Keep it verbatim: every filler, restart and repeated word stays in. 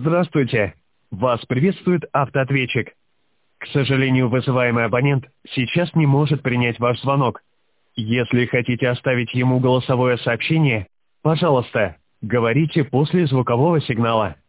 Здравствуйте. Вас приветствует автоответчик. К сожалению, вызываемый абонент сейчас не может принять ваш звонок. Если хотите оставить ему голосовое сообщение, пожалуйста, говорите после звукового сигнала.